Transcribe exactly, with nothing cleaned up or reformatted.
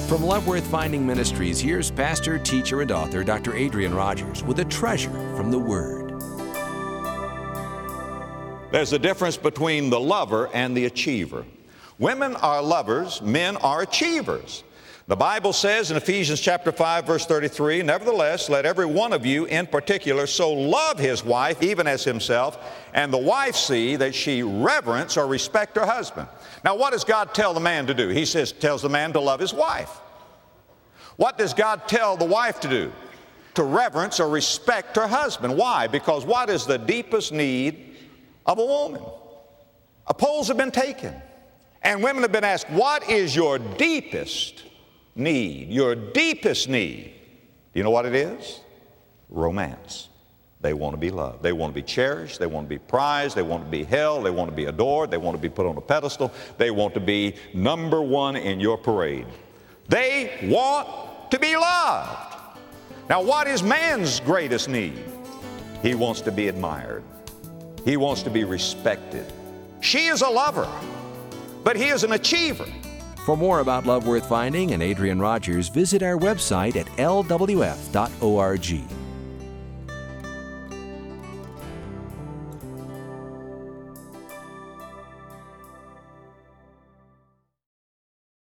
From Love Worth Finding Ministries, here's pastor, teacher, and author Doctor Adrian Rogers with a treasure from the Word. There's a difference between the lover and the achiever. Women are lovers, men are achievers. The Bible says in Ephesians chapter five, verse thirty-three, "Nevertheless, let every one of you in particular so love his wife, even as himself, and the wife see that she reverence or respect her husband." Now, what does God tell the man to do? He says, tells the man to love his wife. What does God tell the wife to do? To reverence or respect her husband. Why? Because what is the deepest need of a woman? Uh, polls have been taken, and women have been asked, what is your deepest need? Your deepest need. Do you know what it is? Romance. They want to be loved. They want to be cherished. They want to be prized. They want to be held. They want to be adored. They want to be put on a pedestal. They want to be number one in your parade. They want to be loved. Now, what is man's greatest need? He wants to be admired. He wants to be respected. She is a lover, but he is an achiever. For more about Love Worth Finding and Adrian Rogers, visit our website at L W F dot org.